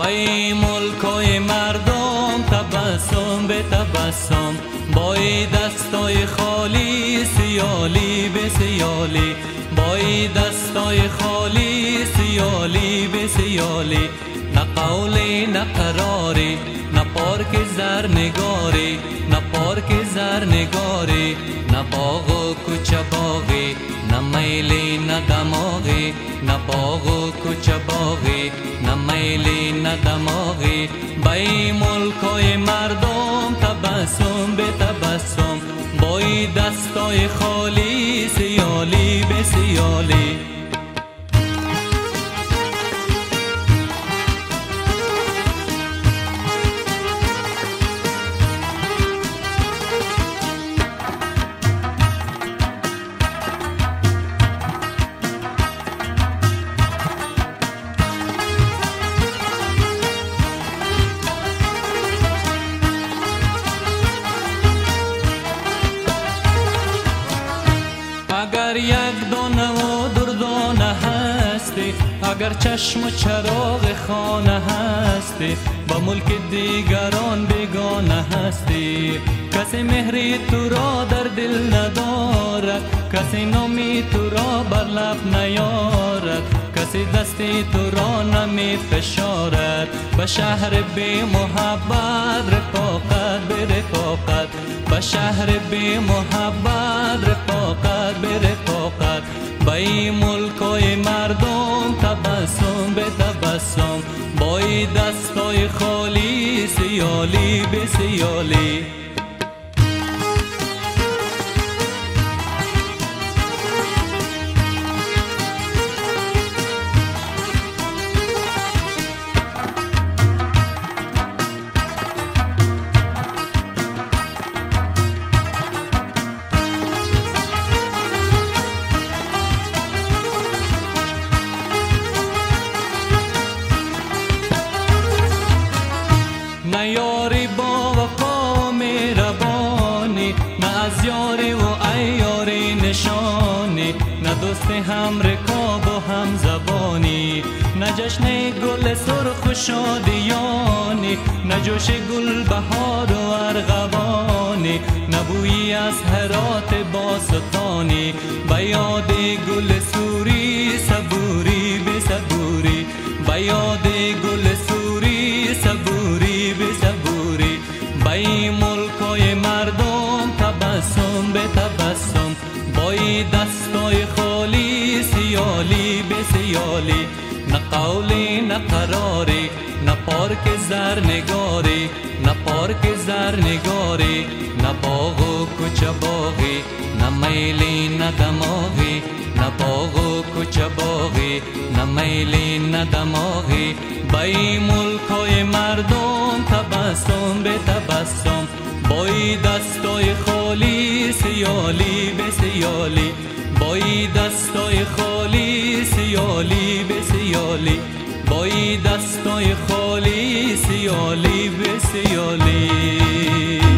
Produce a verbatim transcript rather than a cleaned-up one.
بای ملکای مردم تبسم به تبسم، بای دستای خالی سیالی به سیالی، بای دستای خالی سیالی به سیالی. نه قولی نه قراری، نه پارک زرنگاری، نه پارک زرنگاری، نه باغ و کوچه باغی، نه میلی نه دماغی، نه باغ و کوچه باغی، نه میلی نه دماغی. بای ملکای مردم تبسم به تبسم، بای دستای خالی سیالی به سیالی. اگر یک دانه و دردانه هستی، اگر چشم و چراغ خانه هستی، با ملک دیگران بیگانه هستی. کسی مهری تو را در دل ندارد، کسی نامی تو را بر لب نیارد، کسی دستی تو را نمی فشارد. به شهر بی محبت رفاقت به رفاقت، به شهر بی محبت رفاقت به رفاقت. بای ملکای مردم تبسم به تبسم، بای دستای خالی سیالی به سیالی. نه یاری با وفا مهربانی، نه از یاری و عیاری نشانی، نه دوست هم رکاب و هم زبانی، نه جشن گل سرخ و شادیانی، نه جوش گل بهار و ارغوانی، نه بویی از هرات باستانی. به یاد گل سوری صبوری به صبوری، به یاد گل سوری صبوری به صبوری. بای ملکای مردم تبسم به تبسم، بای دستای خالی سیالی به سیالی. نه قولی نه قراری، نه پارک زرنگاری، نه پارک زرنگاری، نه باغ و کوچه باغی، نه میلی نه دماغی، نه باغ و کوچه باغی، نه میلی نه دماغی. بای ملکای مردم تبسم به تبسم، بای دستای خالی سیالی به سیالی، بای دستای خالی سیالی به سیالی، بای دستای خالی سیالی به سیالی.